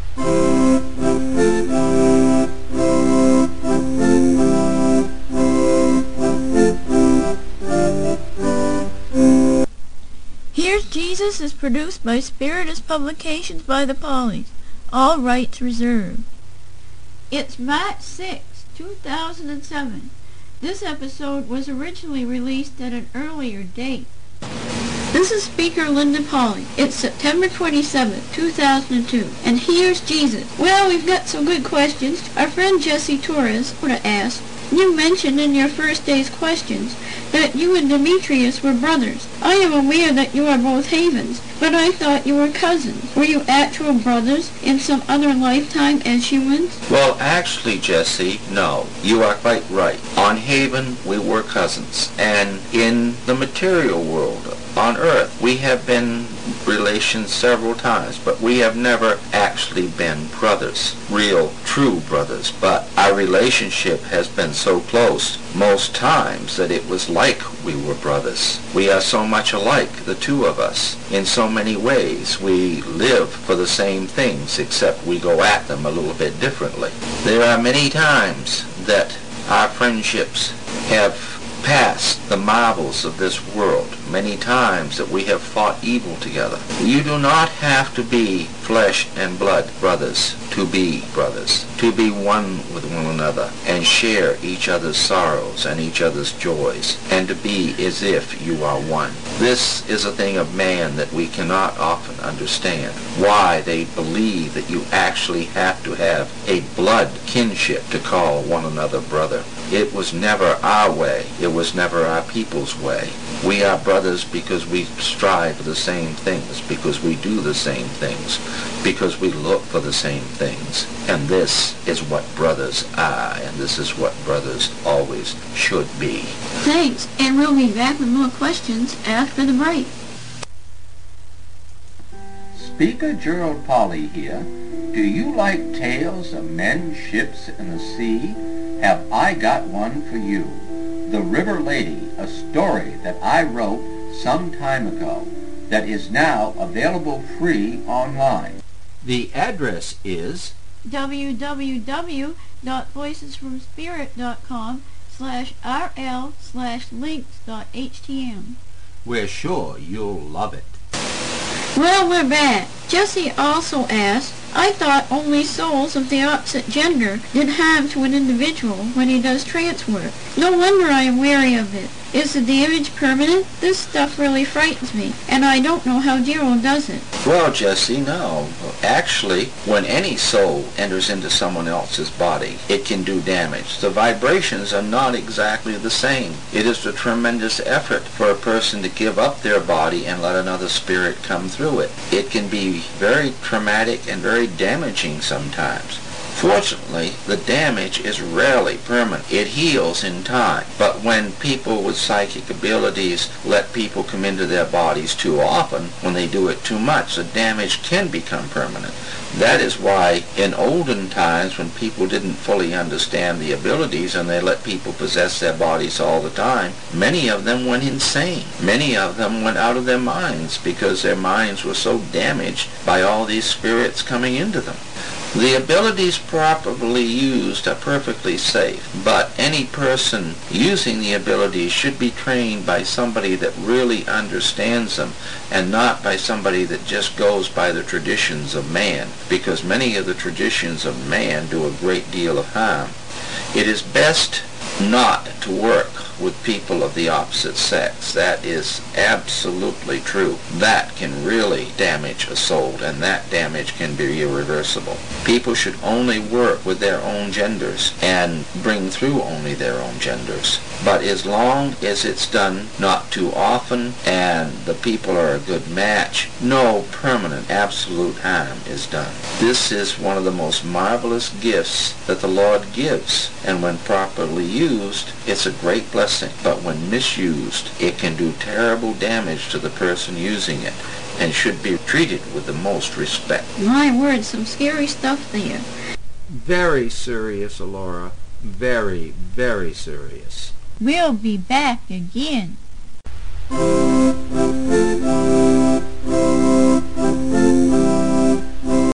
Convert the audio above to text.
Here's Jesus is produced by Spiritus Publications by the Pollies. All rights reserved. It's March 6, 2007. This episode was originally released at an earlier date. This is Speaker Linda Polly. It's September 27, 2002, and here's Jesus. Well, we've got some good questions. Our friend Jesse Torres asked, you mentioned in your first day's questions that you and Demetrius were brothers. I am aware that you are both havens, but I thought you were cousins. Were you actual brothers in some other lifetime as humans? Well, actually, Jesse, no. You are quite right. On Haven, we were cousins. And in the material world, on Earth, we have been relations several times, but we have never actually been brothers, real, true brothers. But our relationship has been so close most times that it was like we were brothers. We are so much alike, the two of us. In so many ways, we live for the same things, except we go at them a little bit differently. There are many times that our friendships have passed the marvels of this world, many times that we have fought evil together. You do not have to be flesh and blood brothers to be brothers, to be one with one another and share each other's sorrows and each other's joys, and to be as if you are one. This is a thing of man that we cannot often understand, why they believe that you actually have to have a blood kinship to call one another brother. It was never our way. It was never our people's way. We are brothers because we strive for the same things, because we do the same things, because we look for the same things. And this is what brothers are, and this is what brothers always should be. Thanks, and we'll be back with more questions after the break. Speaker Gerald Polly here. Do you like tales of men, ships, and the sea? Have I got one for you. The River Lady, a story that I wrote some time ago that is now available free online. The address is www.voicesfromspirit.com/rl/links.htm. We're sure you'll love it. Well, we're back. Jesse also asked, I thought only souls of the opposite gender did harm to an individual when he does trance work. No wonder I am wary of it. Is the damage permanent? This stuff really frightens me, and I don't know how Gerald does it. Well, Jesse, no. Actually, when any soul enters into someone else's body, it can do damage. The vibrations are not exactly the same. It is a tremendous effort for a person to give up their body and let another spirit come through it. It can be very traumatic and very damaging sometimes. Fortunately, the damage is rarely permanent. It heals in time. But when people with psychic abilities let people come into their bodies too often, when they do it too much, the damage can become permanent. That is why in olden times, when people didn't fully understand the abilities and they let people possess their bodies all the time, many of them went insane. Many of them went out of their minds because their minds were so damaged by all these spirits coming into them. The abilities properly used are perfectly safe, but any person using the abilities should be trained by somebody that really understands them and not by somebody that just goes by the traditions of man, because many of the traditions of man do a great deal of harm. It is best not to work with people of the opposite sex. That is absolutely true. That can really damage a soul, and that damage can be irreversible. People should only work with their own genders and bring through only their own genders. But as long as it's done not too often and the people are a good match, no permanent absolute harm is done. This is one of the most marvelous gifts that the Lord gives, and when properly used, it's a great blessing. But when misused, it can do terrible damage to the person using it and should be treated with the most respect. My word, some scary stuff there. Very serious, Alora. Very, very serious. We'll be back again.